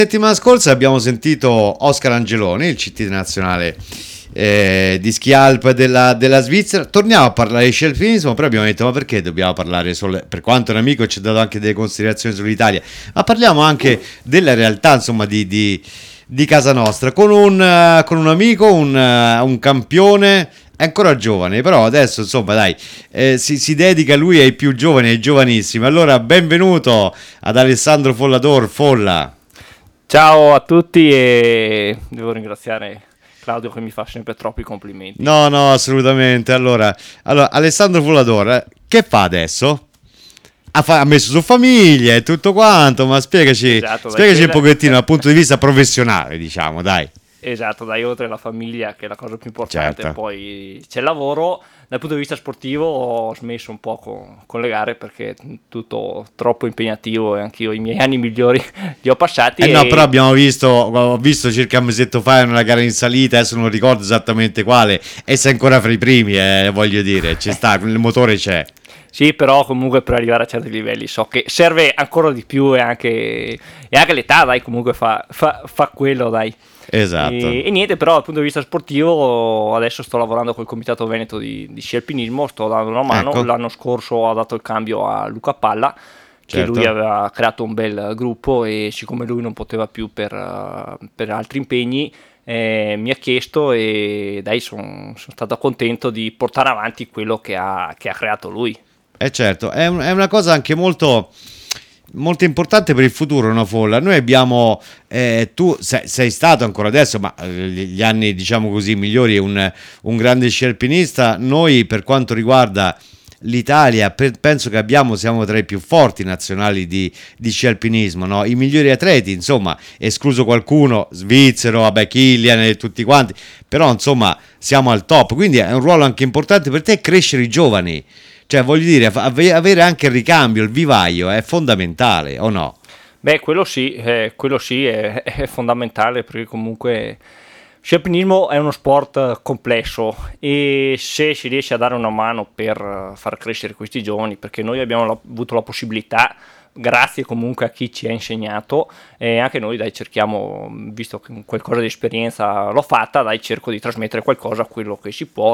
Settimana scorsa abbiamo sentito Oscar Angeloni, il CT nazionale di ski alp della Svizzera. Torniamo a parlare di sci alpinismo, però abbiamo detto: ma perché dobbiamo parlare solo, per quanto un amico ci ha dato anche delle considerazioni sull'Italia, ma parliamo anche della realtà, insomma, di casa nostra, con un amico, un campione. È ancora giovane, però adesso, insomma, dai, si dedica lui ai più giovani, ai giovanissimi. Allora, benvenuto ad Alessandro Follador, Folla. Ciao a tutti e devo ringraziare Claudio che mi fa sempre troppi complimenti. No, no, assolutamente. Allora Alessandro Follador, che fa adesso? Ha messo su famiglia e tutto quanto, ma Esatto, spiegaci un pochettino dal punto di vista professionale, diciamo, dai. Esatto, dai, oltre alla famiglia che è la cosa più importante, Certo. poi c'è il lavoro. Dal punto di vista sportivo ho smesso un po' con le gare perché è tutto troppo impegnativo e anch'io i miei anni migliori li ho passati. No, però ho visto circa un mesetto fa una gara in salita, adesso non ricordo esattamente quale, e sei ancora fra i primi, voglio dire, ci sta, il motore c'è. Sì, però comunque per arrivare a certi livelli so che serve ancora di più e anche l'età, dai, comunque fa quello, dai. Esatto. E niente, però dal punto di vista sportivo adesso sto lavorando col Comitato Veneto di sci alpinismo, sto dando una mano. Ecco. L'anno scorso ho dato il cambio a Luca Palla, che Certo. lui aveva creato un bel gruppo e siccome lui non poteva più per altri impegni, mi ha chiesto e dai, sono stato contento di portare avanti quello che ha creato lui. Certo, è una cosa anche molto, molto importante per il futuro, no, Folla? Noi abbiamo, tu sei stato ancora adesso, ma gli anni, diciamo così, migliori, un grande sci alpinista. Noi, per quanto riguarda l'Italia, penso che siamo tra i più forti nazionali di sci alpinismo, no? I migliori atleti, insomma, escluso qualcuno, svizzero, vabbè, Kilian e tutti quanti, però insomma siamo al top, quindi è un ruolo anche importante per te crescere i giovani. Cioè, voglio dire, avere anche il ricambio, il vivaio è fondamentale, o no? Beh, quello sì, è fondamentale perché comunque sci alpinismo è uno sport complesso e se si riesce a dare una mano per far crescere questi giovani, perché noi abbiamo avuto la possibilità, grazie comunque a chi ci ha insegnato, e anche noi dai cerchiamo, visto che qualcosa di esperienza l'ho fatta, dai cerco di trasmettere qualcosa a quello che si può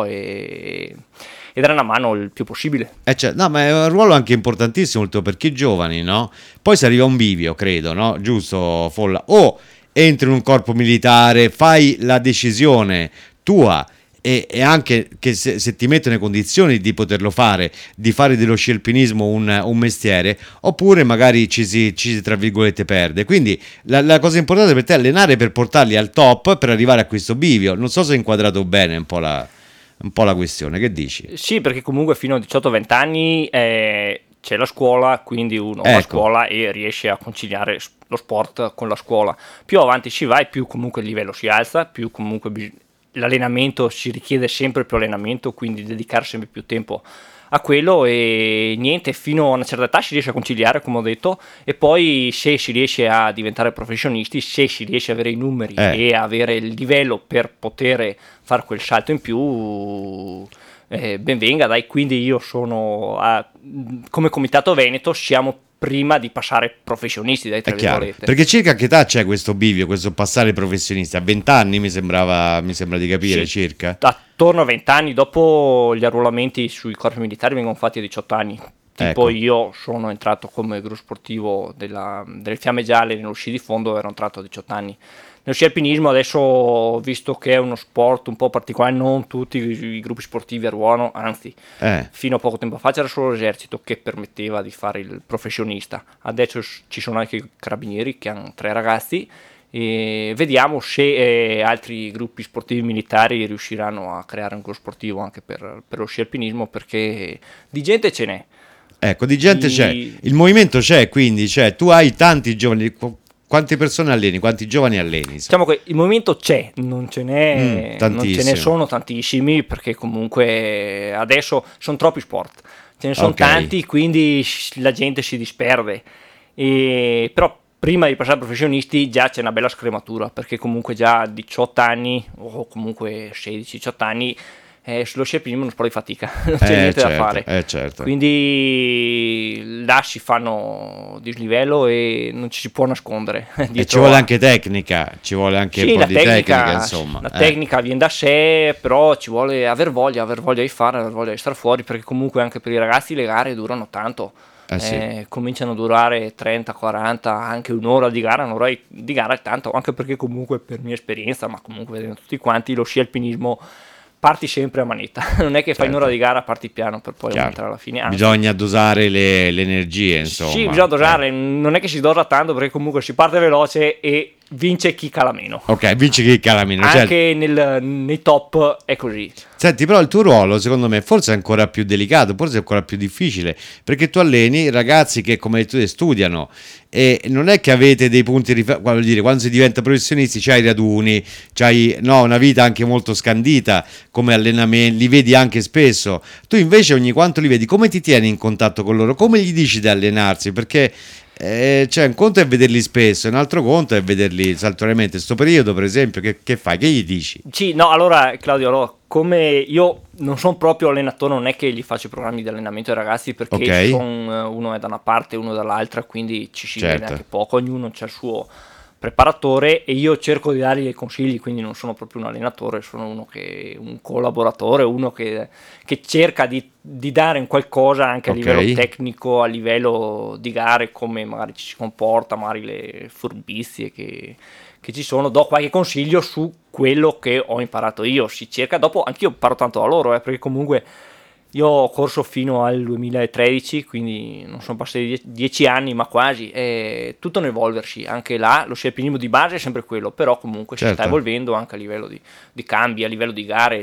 e dare una mano il più possibile. Cioè, no, ma è un ruolo anche importantissimo il tuo, perché i giovani, no? Poi si arriva a un bivio, credo, no? Giusto, Folla? O entri in un corpo militare, fai la decisione tua e anche che se ti mettono in condizioni di poterlo fare, di fare dello sci alpinismo un mestiere, oppure magari ci si tra virgolette perde. Quindi la cosa importante per te è allenare per portarli al top, per arrivare a questo bivio. Non so se hai inquadrato bene un po' la questione, che dici? Sì, perché comunque fino a 18-20 anni c'è la scuola, quindi uno va a Ecco. scuola e riesce a conciliare lo sport con la scuola. Più avanti si va e più comunque il livello si alza, più comunque l'allenamento si richiede sempre più allenamento, quindi dedicare sempre più tempo a quello e niente, fino a una certa età si riesce a conciliare, come ho detto, e poi se si riesce a diventare professionisti, se si riesce a avere i numeri e avere il livello per poter fare quel salto in più, ben venga, dai. Quindi io sono come Comitato Veneto siamo prima di passare professionisti, dai, tra È chiaro, virgolette. perché circa a che età c'è questo bivio, questo passare professionista? A 20 anni mi sembra di capire, Sì, circa. attorno a 20 anni, dopo gli arruolamenti sui corpi militari vengono fatti a 18 anni. Tipo Ecco. io sono entrato come gruppo sportivo delle Fiamme Gialle nello sci di fondo, ero entrato a 18 anni. Nello sci alpinismo adesso, visto che è uno sport un po' particolare, non tutti i gruppi sportivi arruolano, anzi, fino a poco tempo fa c'era solo l'esercito che permetteva di fare il professionista. Adesso ci sono anche i carabinieri che hanno 3 ragazzi e vediamo se altri gruppi sportivi militari riusciranno a creare un gruppo sportivo anche per lo sci alpinismo, perché di gente ce n'è. Ecco, di gente c'è, il movimento c'è, quindi cioè, tu hai tanti giovani. Quante persone alleni? Quanti giovani alleni? Diciamo che il movimento c'è, non ce ne sono tantissimi, perché comunque adesso sono troppi sport, ce ne sono tanti, quindi la gente si disperde. Però prima di passare a professionisti già c'è una bella scrematura, perché comunque già a 18 anni o comunque 16-18 anni sullo sci alpinismo è uno sport di fatica, non c'è niente da fare. Certo. Quindi là si fanno dislivello e non ci si può nascondere. E ci vuole anche tecnica, ci vuole anche un po' di tecnica, insomma. La tecnica viene da sé, però ci vuole aver voglia di fare, aver voglia di stare fuori, perché comunque anche per i ragazzi le gare durano tanto. Sì. Cominciano a durare 30, 40, anche un'ora di gara, è tanto, anche perché comunque per mia esperienza, ma comunque vedendo tutti quanti, lo sci alpinismo parti sempre a manetta, non è che fai un'ora di gara, parti piano per poi aumentare alla fine. Bisogna dosare le energie, insomma. Sì, bisogna dosare, non è che si dosa tanto, perché comunque si parte veloce e vince chi cala meno. Ok, vince chi cala meno. Anche nei top è così. Senti, però il tuo ruolo, secondo me, forse è ancora più delicato, forse è ancora più difficile, perché tu alleni ragazzi che, come tu studiano, e non è che avete dei punti di voglio dire, quando si diventa professionisti c'hai i raduni, c'hai una vita anche molto scandita come allenamenti, li vedi anche spesso. Tu invece ogni quanto li vedi, come ti tieni in contatto con loro? Come gli dici di allenarsi? Perché un conto è vederli spesso, un altro conto è vederli saltuariamente. Sto periodo, per esempio, che fai? Che gli dici? Sì, no, allora Claudio, come io non sono proprio allenatore, non è che gli faccio i programmi di allenamento ai ragazzi, perché uno è da una parte e uno dall'altra, quindi ci si vede anche poco, ognuno c'ha il suo preparatore e io cerco di dargli dei consigli, quindi non sono proprio un allenatore, sono un collaboratore, uno che cerca di dare un qualcosa anche a livello tecnico, a livello di gare, come magari ci si comporta, magari le furbizie che ci sono, do qualche consiglio su quello che ho imparato io. Si cerca, dopo anch'io imparo tanto da loro, perché comunque io ho corso fino al 2013, quindi non sono passati 10 anni, ma quasi, è tutto un evolversi. Anche là lo sci alpinismo di base è sempre quello, però comunque si sta evolvendo anche a livello di cambi, a livello di gare.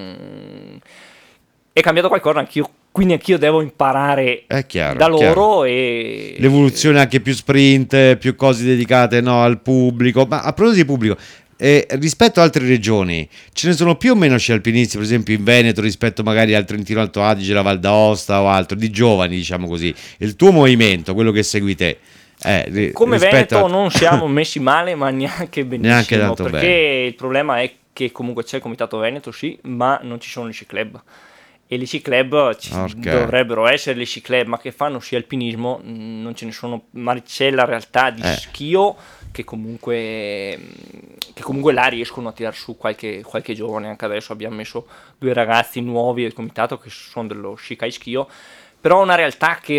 È cambiato qualcosa, quindi anch'io devo imparare da loro. E l'evoluzione anche più sprint, più cose dedicate al pubblico. Ma a proposito di pubblico, rispetto a altre regioni ce ne sono più o meno sci alpinisti, per esempio in Veneto, rispetto magari al Trentino Alto Adige, la Val d'Aosta o altro, di giovani, diciamo così, il tuo movimento, quello che segui te? Come Veneto non siamo messi male, ma neanche benissimo, neanche tanto perché bene. Il problema è che comunque c'è il comitato Veneto, sì, ma non ci sono gli sci club. E gli sci club dovrebbero essere gli sci club, ma che fanno sci alpinismo non ce ne sono, ma c'è la realtà di Schio che comunque là riescono a tirare su qualche giovane. Anche adesso abbiamo messo 2 ragazzi nuovi del comitato che sono dello Shikai Schio, però è una realtà che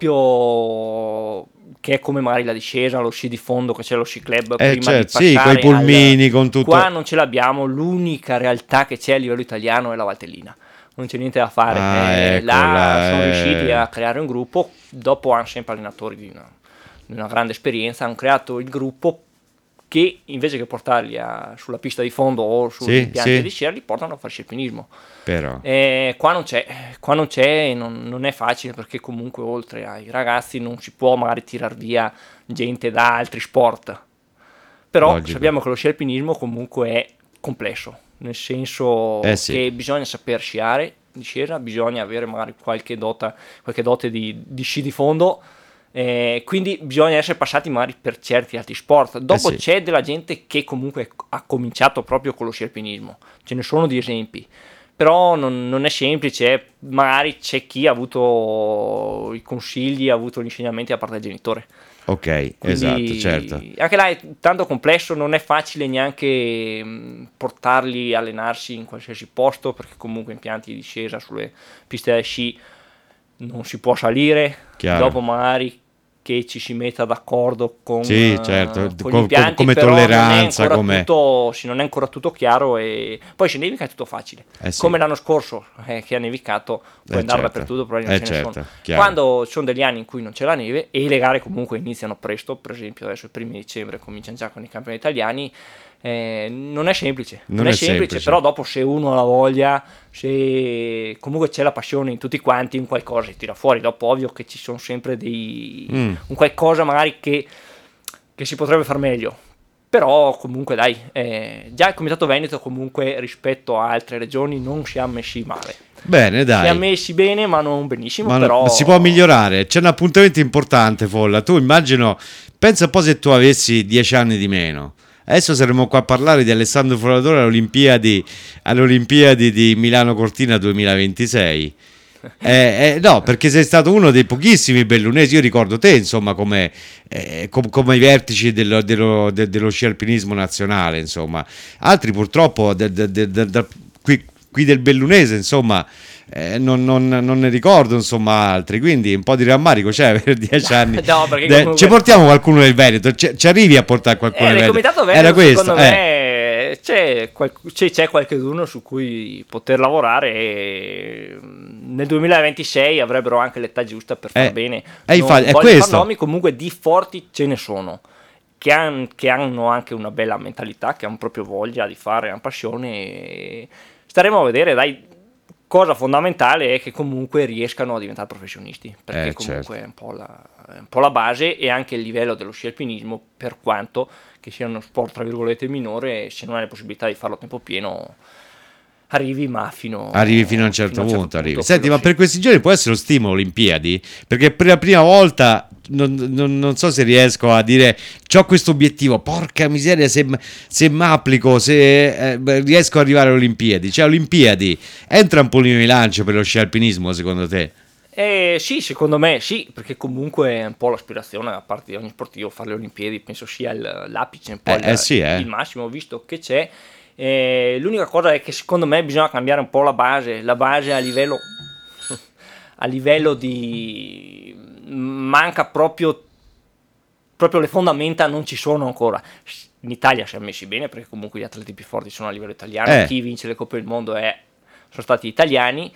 è come magari la discesa, lo sci di fondo, che c'è lo sci club prima di passare con i pulmini, con tutto. Qua non ce l'abbiamo, l'unica realtà che c'è a livello italiano è la Valtellina. Non c'è niente da fare, sono riusciti a creare un gruppo, dopo hanno sempre allenatori di una grande esperienza, hanno creato il gruppo che invece che portarli sulla pista di fondo o sugli impianti di sci, li portano a fare sci alpinismo. Però qua non c'è, non è facile, perché comunque oltre ai ragazzi non si può magari tirar via gente da altri sport, però sappiamo che lo sci alpinismo comunque è complesso, nel senso che bisogna saper sciare in discesa, bisogna avere magari qualche dote di sci di fondo, quindi bisogna essere passati magari per certi altri sport. Dopo c'è della gente che comunque ha cominciato proprio con lo sci alpinismo, ce ne sono di esempi, però non è semplice, magari c'è chi ha avuto i consigli, ha avuto gli insegnamenti da parte del genitore. Ok, quindi, esatto, certo. Anche là è tanto complesso, non è facile neanche portarli a allenarsi in qualsiasi posto, perché comunque impianti di discesa sulle piste da sci non si può salire. Chiaro. Dopo magari che ci si metta d'accordo con con gli impianti, come tolleranza, non è ancora tutto chiaro, e poi se nevica è tutto facile, come l'anno scorso che ha nevicato, puoi andare dappertutto, però non ce ne sono. Quando ci sono degli anni in cui non c'è la neve e le gare comunque iniziano presto, per esempio adesso il 1° dicembre cominciano già con i campionati italiani, non è semplice, però dopo se uno ha la voglia, se comunque c'è la passione in tutti quanti, in qualcosa si tira fuori. Dopo ovvio che ci sono sempre un qualcosa magari che si potrebbe far meglio, però comunque dai, già il comitato Veneto comunque rispetto a altre regioni non si è messi male. Bene, dai. Si è messi bene, ma non benissimo, però si può migliorare. C'è un appuntamento importante, Folla. Tu immagino, pensa un po' se tu avessi 10 anni di meno. Adesso saremo qua a parlare di Alessandro Foratore alle Olimpiadi di Milano Cortina 2026. No, perché sei stato uno dei pochissimi bellunesi. Io ricordo te, insomma, come ai vertici dello sci alpinismo nazionale, insomma. Altri purtroppo qui del bellunese, insomma, non ne ricordo, insomma, altri. Quindi un po' di rammarico c'è per 10 anni. No, perché comunque... Ci portiamo qualcuno del Veneto, ci arrivi a portare qualcuno del nel Veneto? comitato Veneto, Era questo, secondo me c'è qualcuno su cui poter lavorare e nel 2026 avrebbero anche l'età giusta per far bene. Infatti, è far questo. nomi, comunque di forti ce ne sono che hanno anche una bella mentalità, che hanno proprio voglia di fare, hanno passione e staremo a vedere, dai. Cosa fondamentale è che comunque riescano a diventare professionisti, perché comunque certo. è un po' la base, e anche il livello dello sci alpinismo, per quanto che sia uno sport tra virgolette minore, se non hai la possibilità di farlo a tempo pieno arrivi fino a un certo punto. Senti, ma per questi giorni può essere lo stimolo Olimpiadi? Perché per la prima volta non so se riesco a dire c'ho questo obiettivo, porca miseria, se mi applico, se riesco ad arrivare alle Olimpiadi. Cioè Olimpiadi è un trampolino di lancio per lo sci alpinismo, secondo te? Sì, secondo me sì, perché comunque è un po' l'aspirazione da parte di ogni sportivo fare le Olimpiadi, penso sia l'apice, un po' il massimo, visto che c'è. L'unica cosa è che secondo me bisogna cambiare un po' la base a livello di manca proprio le fondamenta, non ci sono ancora. In Italia siamo messi bene perché comunque gli atleti più forti sono a livello italiano, chi vince le Coppe del Mondo sono stati italiani,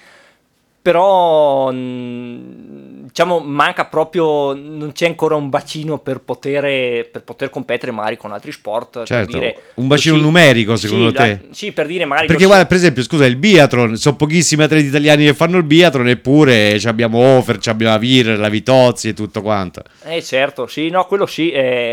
però diciamo manca proprio, non c'è ancora un bacino per poter competere magari con altri sport. Certo, per dire, un bacino numerico secondo te? Sì, per dire magari... Perché guarda, per esempio, scusa, il biathlon, sono pochissimi atleti italiani che fanno il biathlon, eppure abbiamo Hofer, abbiamo la Vir, la Vitozzi e tutto quanto. Certo, sì, no, quello sì,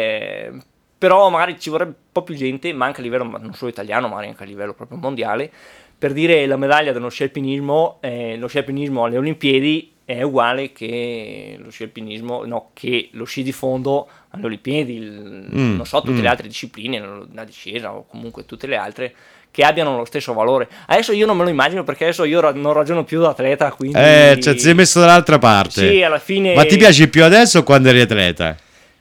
però magari ci vorrebbe un po' più gente, ma anche a livello non solo italiano, magari anche a livello proprio mondiale. Per dire, la medaglia dello sci alpinismo alle Olimpiadi è uguale che lo sci alpinismo, che lo sci di fondo alle Olimpiadi, non so, tutte le altre discipline, la discesa o comunque tutte le altre, che abbiano lo stesso valore. Adesso io non me lo immagino, perché adesso io non ragiono più da atleta, quindi... ti sei messo dall'altra parte. Sì, alla fine... Ma ti piace più adesso o quando eri atleta?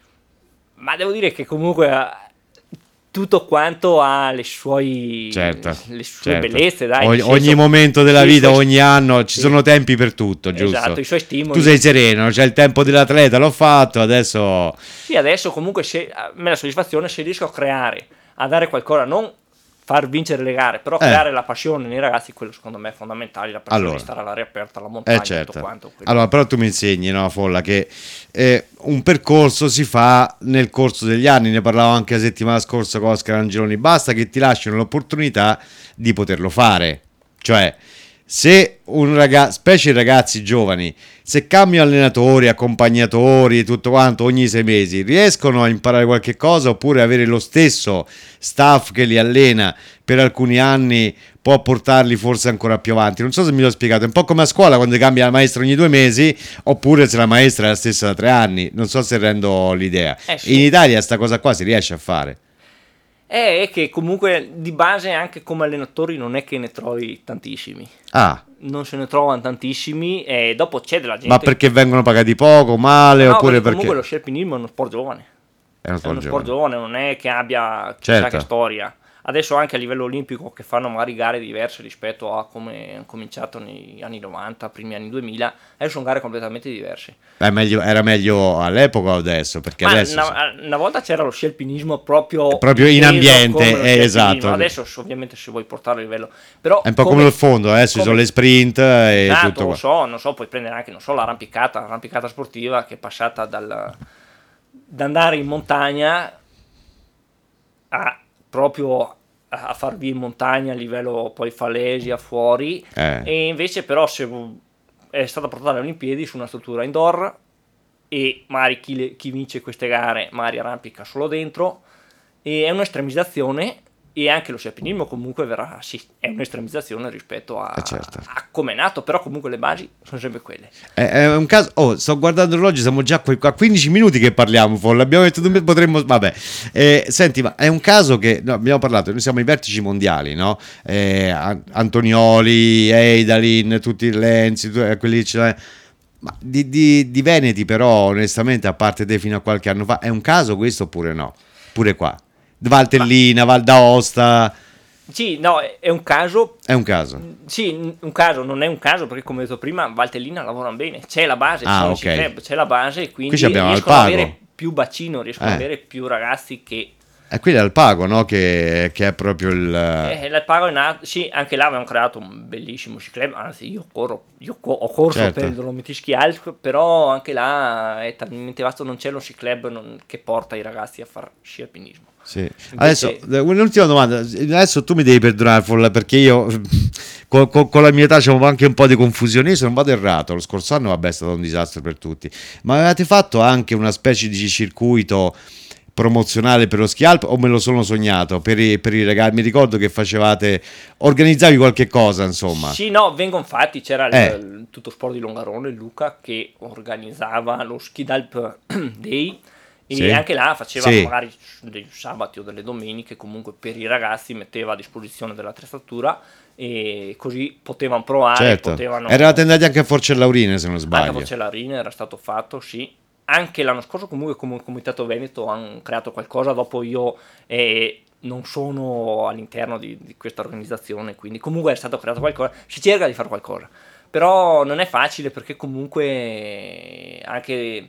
Ma devo dire che comunque... tutto quanto ha le sue bellezze, dai. Ogni momento della vita, ogni anno, ci sono tempi per tutto, giusto? Esatto, i suoi stimoli. Tu sei sereno, c'è il tempo dell'atleta, l'ho fatto, adesso... Sì, adesso comunque a me la soddisfazione se riesco a creare, a dare qualcosa, non far vincere le gare, però creare la passione nei ragazzi, quello secondo me è fondamentale, la passione di stare all'aria aperta, alla montagna, tutto quanto. Allora, però tu mi insegni, no, Folla, che un percorso si fa nel corso degli anni, ne parlavo anche la settimana scorsa con Oscar Angeloni, basta che ti lasciano l'opportunità di poterlo fare, cioè se specie i ragazzi giovani, se cambiano allenatori, accompagnatori e tutto quanto ogni 6 mesi, riescono a imparare qualche cosa, oppure avere lo stesso staff che li allena per alcuni anni può portarli forse ancora più avanti. Non so se mi l'ho spiegato, è un po' come a scuola quando cambia la maestra ogni 2 mesi, oppure se la maestra è la stessa da 3 anni. Non so se rendo l'idea. Sì. In Italia sta cosa qua si riesce a fare. È che comunque di base anche come allenatori non è che ne trovi tantissimi. Non se ne trovano tantissimi, e dopo c'è della gente. Ma perché vengono pagati poco, male, oppure perché comunque lo sci alpinismo è uno sport giovane. È uno sport giovane, non è che abbia chissà che storia. Adesso anche a livello olimpico, che fanno magari gare diverse rispetto a come hanno cominciato negli anni 90, primi anni 2000, adesso sono gare completamente diverse. Era meglio all'epoca o adesso? Perché adesso una volta c'era lo sci alpinismo proprio in ambiente, esatto. Adesso ovviamente se vuoi portare a livello, però è un po' come il fondo, adesso ci sono le sprint e tutto. Non so, puoi prendere anche l'arrampicata sportiva, che è passata da andare in montagna proprio a far via in montagna a livello poi Falesia fuori, e invece però è stata portata alle Olimpiadi su una struttura indoor, e magari chi vince queste gare magari arrampica solo dentro, e è un'estremizzazione e anche lo sci alpinismo comunque verrà, sì, è un'estremizzazione rispetto Certo. a come è nato, però comunque le basi sono sempre quelle. È un caso. Oh, sto guardando l'orologio, siamo già a 15 minuti che parliamo. L'abbiamo detto, potremmo. Vabbè, senti, ma è un caso che no, abbiamo parlato. Noi siamo ai vertici mondiali, no? Antonioli, Eidalin, tutti i Lenzi, quelli. Ma di Veneti, però, onestamente, a parte te fino a qualche anno fa, è un caso questo oppure no? Pure qua. Valtellina, Val d'Aosta. Sì, no, è un caso. È un caso. Sì, un caso, non è un caso perché come ho detto prima, Valtellina lavorano bene, c'è la base, ok. c'è la base e quindi Qui abbiamo riescono ad Alpago. avere più bacino, riescono ad avere più ragazzi che... E qui è Alpago, no? Che è proprio il... l'Alpago è nato, sì, anche là abbiamo creato un bellissimo sci club, anzi io ho corso Certo. per il Dolomiti Ski Alp, però anche là è talmente vasto, non c'è lo sci club che porta i ragazzi a fare sci alpinismo. Sì. Adesso, un'ultima domanda. Adesso tu mi devi perdonare, Folla, perché io con la mia età c'avevo anche un po' di confusione. Io se non vado errato, lo scorso anno vabbè è stato un disastro per tutti, ma avevate fatto anche una specie di circuito promozionale per lo ski alp o me lo sono sognato per i ragazzi? Mi ricordo che organizzavi qualche cosa, insomma. Sì, no, vengono fatti, c'era il Tutto Sport di Longarone, Luca, che organizzava lo Ski Alp Day. E anche là faceva magari dei sabati o delle domeniche, comunque per i ragazzi metteva a disposizione dell'attrezzatura e così potevano provare. Eravate andati anche a Forcellaurine, se non sbaglio. Anche a Forcellaurine era stato fatto, sì. Anche l'anno scorso comunque come Comitato Veneto hanno creato qualcosa, dopo io non sono all'interno di questa organizzazione, quindi comunque è stato creato qualcosa, si cerca di fare qualcosa, però non è facile perché comunque anche...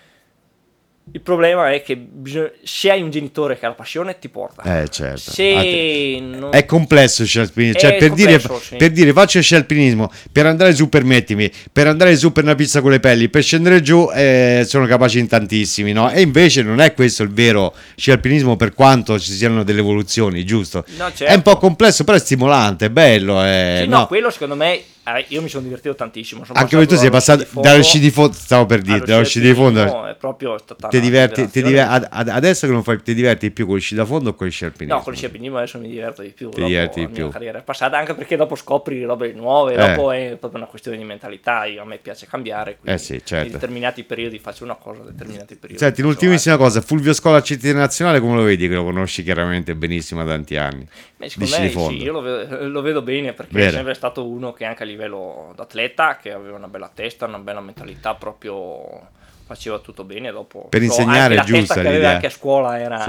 Il problema è che se hai un genitore che ha la passione ti porta. Certo. È complesso il sci alpinismo. Cioè, per dire faccio sci alpinismo, per andare su, permettimi, per andare su per una pista con le pelli, per scendere giù sono capaci in tantissimi, no? E invece non è questo il vero sci alpinismo, per quanto ci siano delle evoluzioni, giusto? No, certo. È un po' complesso, però è stimolante, è bello. Sì, no, quello secondo me... io mi sono divertito tantissimo. Anche perché tu sei passato dallo sci di fondo, stavo per dire, dallo sci di fondo. È proprio stata ti diverti adesso che non fai, ti diverti più con il sci da fondo o con il sci alpinismo? No, con il sci alpinismo adesso mi diverto di più. Ti diverti di più. La carriera è passata, anche perché dopo scopri robe nuove, dopo è proprio una questione di mentalità. A me piace cambiare, quindi sì, certo. In determinati periodi faccio una cosa, in determinati periodi. Senti, l'ultimissima cosa, Fulvio Scola CT Nazionale, come lo vedi? Che lo conosci chiaramente benissimo da tanti anni. Secondo me sì, io lo vedo bene perché è sempre stato uno che anche a livello d'atleta, che aveva una bella testa, una bella mentalità, proprio faceva tutto bene. Dopo per insegnare è giusta la testa che aveva anche a scuola era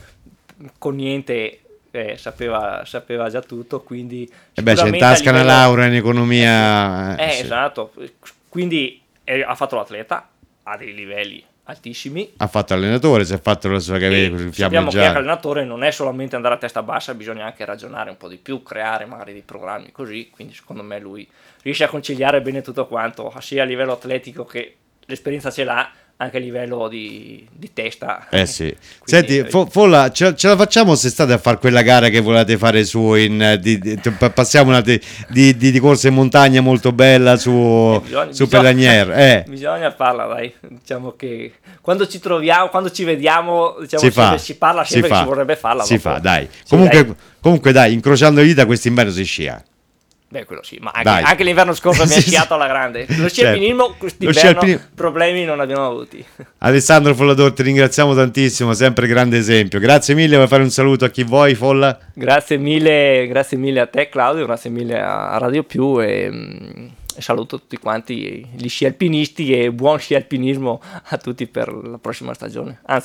con niente, sapeva già tutto, quindi c'è in tasca una laurea in economia. Esatto, quindi ha fatto l'atleta a dei livelli altissimi, ha fatto allenatore, si è fatto la sua carriera con il sappiamo che allenatore non è solamente andare a testa bassa, bisogna anche ragionare un po' di più, creare magari dei programmi così, quindi secondo me lui riesce a conciliare bene tutto quanto, sia a livello atletico che l'esperienza ce l'ha, anche a livello di testa. Sì. Senti, Folla, ce la facciamo se state a fare quella gara che volete fare su passiamo una di corsa in montagna molto bella su Pelagnier. Bisogna farla, dai. Diciamo che quando ci troviamo, quando ci vediamo, diciamo si parla sempre che ci vorrebbe farla. Si fa, dai. Comunque dai, incrociando le dita quest'inverno si scia. Beh, quello sì, ma anche l'inverno scorso mi ha sciato alla grande. Lo sci alpinismo, quest'inverno problemi non abbiamo avuti. Alessandro Follador, ti ringraziamo tantissimo, sempre grande esempio. Grazie mille, vuoi fare un saluto a chi vuoi, Folla? Grazie mille a te, Claudio, grazie mille a Radio Più e saluto tutti quanti gli sci alpinisti e buon sci alpinismo a tutti per la prossima stagione. Anzi,